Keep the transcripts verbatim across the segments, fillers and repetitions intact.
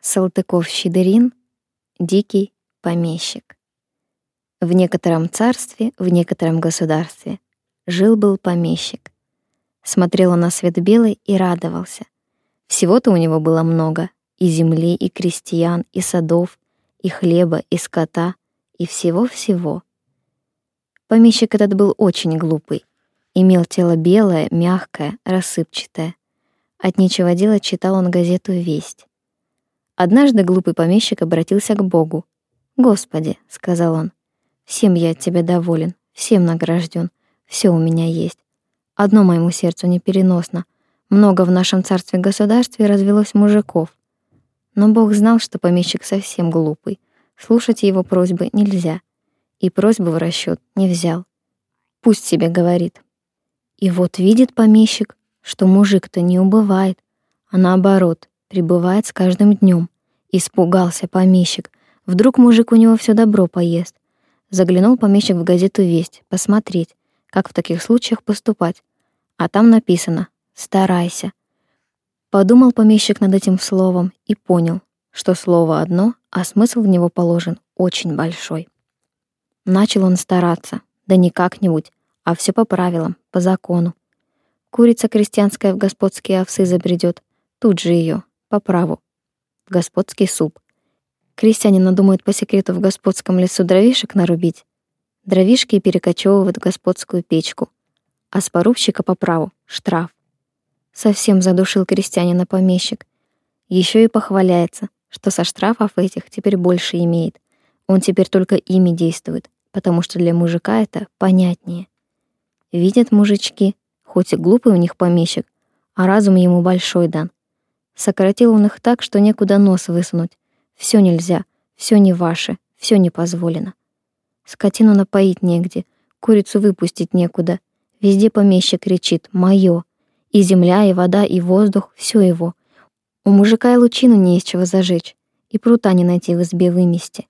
Салтыков-Щедрин — дикий помещик. В некотором царстве, в некотором государстве жил-был помещик. Смотрел он на свет белый и радовался. Всего-то у него было много: и земли, и крестьян, и садов, и хлеба, и скота, и всего-всего. Помещик этот был очень глупый, имел тело белое, мягкое, рассыпчатое. От нечего делать читал он газету «Весть». Однажды глупый помещик обратился к Богу. «Господи», — сказал он, — «всем я от Тебя доволен, всем награжден, все у меня есть. Одно моему сердцу непереносно. Много в нашем царстве-государстве развелось мужиков». Но Бог знал, что помещик совсем глупый. Слушать его просьбы нельзя. И просьбу в расчет не взял. Пусть себе говорит. И вот видит помещик, что мужик-то не убывает, а наоборот, прибывает с каждым днем. Испугался помещик. Вдруг мужик у него все добро поест. Заглянул помещик в газету «Весть» посмотреть, как в таких случаях поступать. А там написано «Старайся». Подумал помещик над этим словом и понял, что слово одно, а смысл в него положен очень большой. Начал он стараться, да не как-нибудь, а все по правилам, по закону. Курица крестьянская в господские овсы забредет, тут же ее, по праву, в господский суп. Крестьяне надумают по секрету в господском лесу дровишек нарубить. Дровишки и перекочевывают в господскую печку. А с порубщика по праву штраф. Совсем задушил крестьянина помещик. Еще и похваляется, что со штрафов этих теперь больше имеет. Он теперь только ими действует, потому что для мужика это понятнее. Видят мужички, хоть и глупый у них помещик, а разум ему большой дан. Сократил он их так, что некуда нос высунуть. Все нельзя, все не ваше, все не позволено. Скотину напоить негде, курицу выпустить некуда. Везде помещик кричит «моё». И земля, и вода, и воздух — все его. У мужика и лучину не из чего зажечь, и прута не найти в избе вымести.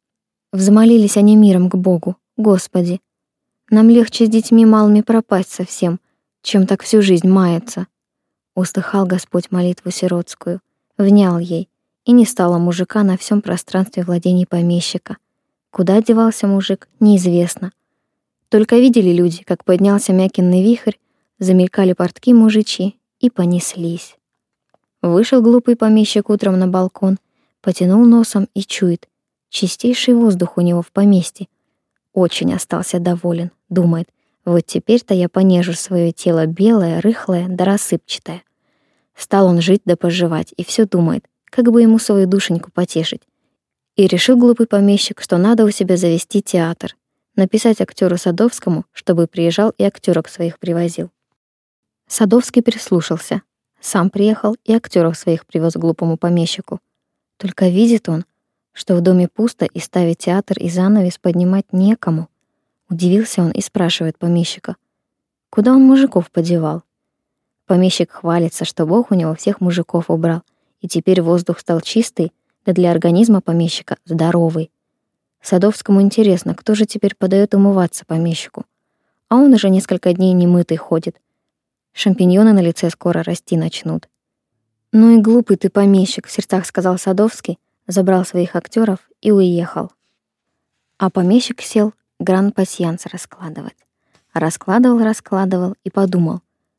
Взмолились они миром к Богу: «Господи, нам легче с детьми малыми пропасть совсем, чем так всю жизнь маяться». Услыхал Господь молитву сиротскую, внял ей, и не стало мужика на всем пространстве владений помещика. Куда девался мужик, неизвестно. Только видели люди, как поднялся мякинный вихрь, замелькали портки мужичьи и понеслись. Вышел глупый помещик утром на балкон, потянул носом и чует: чистейший воздух у него в поместье. Очень остался доволен, думает: вот теперь-то я понежу свое тело белое, рыхлое да рассыпчатое. Стал он жить да поживать и все думает, как бы ему свою душеньку потешить. И решил глупый помещик, что надо у себя завести театр, написать актеру Садовскому, чтобы приезжал и актерок своих привозил. Садовский прислушался, сам приехал и актеров своих привез к глупому помещику. Только видит он, что в доме пусто и ставить театр и занавес поднимать некому. Удивился он и спрашивает помещика: куда он мужиков подевал? Помещик хвалится, что Бог у него всех мужиков убрал, и теперь воздух стал чистый, да для организма помещика здоровый. Садовскому интересно, кто же теперь подает умываться помещику. А он уже несколько дней немытый ходит. Шампиньоны на лице скоро расти начнут. «Ну и глупый ты помещик», — в сердцах сказал Садовский, забрал своих актеров и уехал. А помещик сел гран-пасьянс раскладывать. Раскладывал, раскладывал и подумал,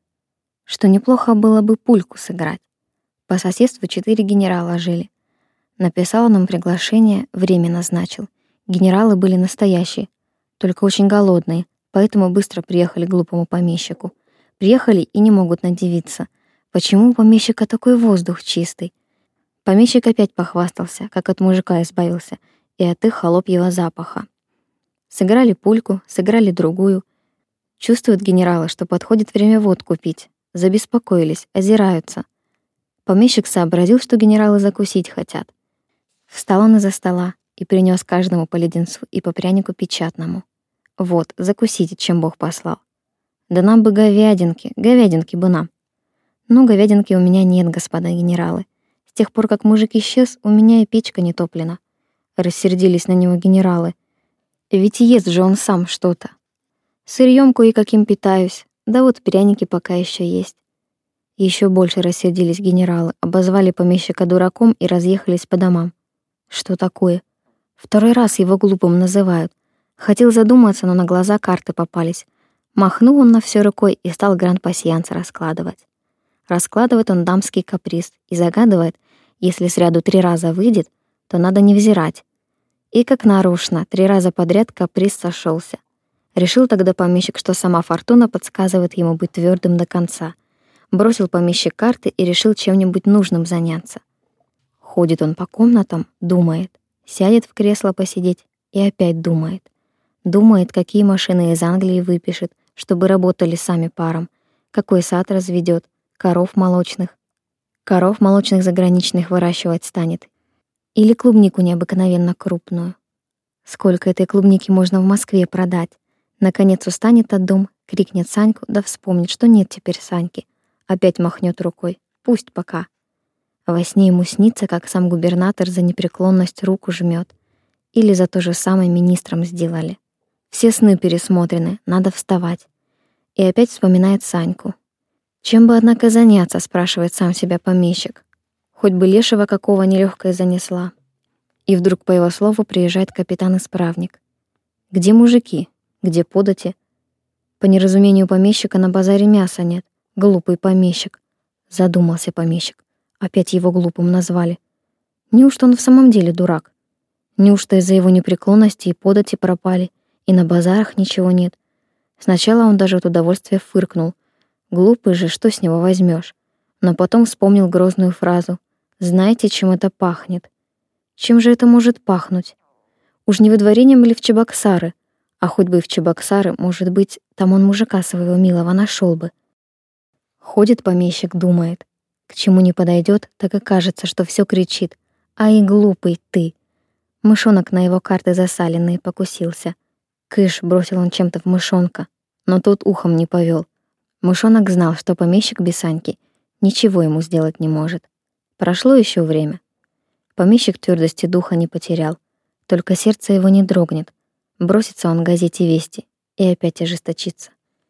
что неплохо было бы пульку сыграть. По соседству четыре генерала жили. Написал он им приглашение, время назначил. Генералы были настоящие, только очень голодные, поэтому быстро приехали к глупому помещику. Приехали и не могут надивиться, почему у помещика такой воздух чистый. Помещик опять похвастался, как от мужика избавился, и от их холопьего запаха. Сыграли пульку, сыграли другую. Чувствуют генералы, что подходит время водку пить. Забеспокоились, озираются. Помещик сообразил, что генералы закусить хотят. Встал он из-за стола и принес каждому по леденцу и по прянику печатному. Вот, закусите, чем Бог послал. Да нам бы говядинки, говядинки бы нам. Ну, говядинки у меня нет, господа генералы. С тех пор, как мужик исчез, у меня и печка не топлена. Рассердились на него генералы. Ведь ест же он сам что-то. Сырьём кое-каким питаюсь, да вот пряники пока еще есть. Еще больше рассердились генералы, обозвали помещика дураком и разъехались по домам. Что такое? Второй раз его глупым называют. Хотел задуматься, но на глаза карты попались. Махнул он на все рукой и стал гранд-пасьянс раскладывать. Раскладывает он дамский каприз и загадывает, если сряду три раза выйдет, то надо не взирать. И как нарочно, три раза подряд каприз сошелся. Решил тогда помещик, что сама фортуна подсказывает ему быть твердым до конца. Бросил помещик карты и решил чем-нибудь нужным заняться. Ходит он по комнатам, думает. Сядет в кресло посидеть и опять думает. Думает, какие машины из Англии выпишет, чтобы работали сами паром, какой сад разведет, коров молочных. Коров молочных заграничных выращивать станет. Или клубнику необыкновенно крупную. Сколько этой клубники можно в Москве продать? Наконец устанет от дом, крикнет Саньку, да вспомнит, что нет теперь Саньки. Опять махнет рукой. Пусть пока. Во сне ему снится, как сам губернатор за непреклонность руку жмет. Или за то же самое министром сделали. Все сны пересмотрены, надо вставать. И опять вспоминает Саньку. Чем бы, однако, заняться, спрашивает сам себя помещик. Хоть бы лешего какого нелегкая занесла. И вдруг по его слову приезжает капитан-исправник. Где мужики? Где подати? По неразумению помещика на базаре мяса нет. Глупый помещик. Задумался помещик. Опять его глупым назвали. Неужто он в самом деле дурак? Неужто из-за его непреклонности и подати пропали, и на базарах ничего нет? Сначала он даже от удовольствия фыркнул. Глупый же, что с него возьмешь? Но потом вспомнил грозную фразу. Знаете, чем это пахнет? Чем же это может пахнуть? Уж не выдворением или в Чебоксары? А хоть бы и в Чебоксары, может быть, там он мужика своего милого нашел бы. Ходит помещик, думает. К чему не подойдет, так и кажется, что все кричит. Ай, глупый ты! Мышонок на его карты засаленные покусился. Кыш, бросил он чем-то в мышонка, но тот ухом не повел. Мышонок знал, что помещик без Саньки ничего ему сделать не может. Прошло еще время. Помещик твердости духа не потерял, только сердце его не дрогнет. Бросится он к газете «Вести» и опять ожесточится.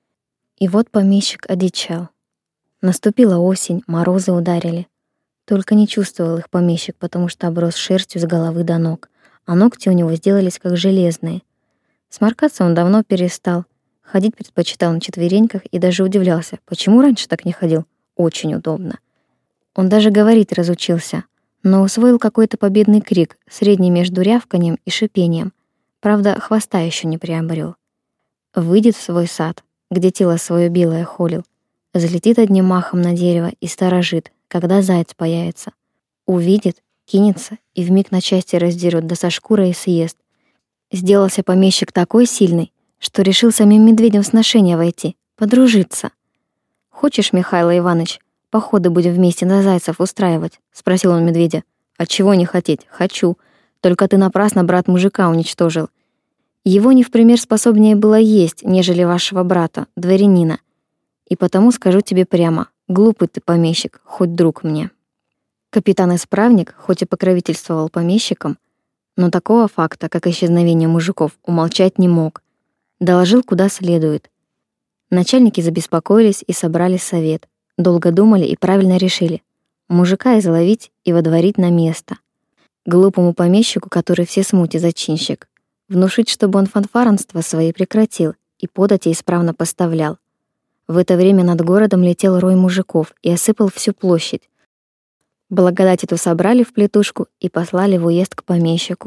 И вот помещик одичал. Наступила осень, морозы ударили. Только не чувствовал их помещик, потому что оброс шерстью с головы до ног, а ногти у него сделались как железные. Сморкаться он давно перестал. Ходить предпочитал на четвереньках и даже удивлялся, почему раньше так не ходил. Очень удобно. Он даже говорить разучился, но усвоил какой-то победный крик, средний между рявканием и шипением. Правда, хвоста еще не приобрел. Выйдет в свой сад, где тело свое белое холил, залетит одним махом на дерево и сторожит, когда заяц появится. Увидит, кинется и вмиг на части раздерет, да со шкурой и съест. Сделался помещик такой сильный, что решил самим медведем в сношение войти, подружиться. «Хочешь, Михаил Иванович, походы будем вместе на зайцев устраивать?» — спросил он медведя. «Отчего не хотеть? Хочу. Только ты напрасно брат мужика уничтожил. Его не в пример способнее было есть, нежели вашего брата, дворянина. И потому скажу тебе прямо, глупый ты помещик, хоть друг мне». Капитан-исправник, хоть и покровительствовал помещикам, но такого факта, как исчезновение мужиков, умолчать не мог. Доложил куда следует. Начальники забеспокоились и собрали совет. Долго думали и правильно решили. Мужика изловить и водворить на место. Глупому помещику, который все смути зачинщик, внушить, чтобы он фанфаронство свои прекратил и подати исправно поставлял. В это время над городом летел рой мужиков и осыпал всю площадь. Благодать эту собрали в плетушку и послали в уезд к помещику.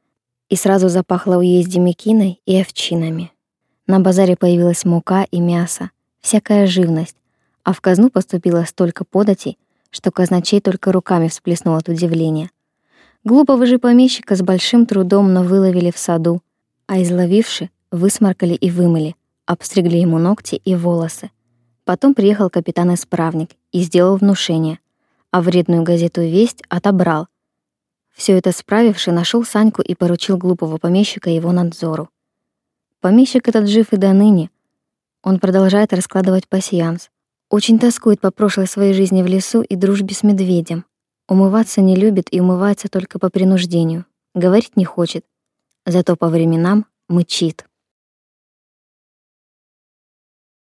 И сразу запахло в уезде мекиной и овчинами. На базаре появилась мука и мясо, всякая живность, а в казну поступило столько податей, что казначей только руками всплеснул от удивления. Глупого же помещика с большим трудом, но выловили в саду, а изловивши, высморкали и вымыли, обстригли ему ногти и волосы. Потом приехал капитан-исправник и сделал внушение, а вредную газету «Весть» отобрал. Все это справивши, нашел Саньку и поручил глупого помещика его надзору. Помещик этот жив и до ныне. Он продолжает раскладывать пасьянс. Очень тоскует по прошлой своей жизни в лесу и дружбе с медведем. Умываться не любит и умывается только по принуждению. Говорить не хочет. Зато по временам мычит.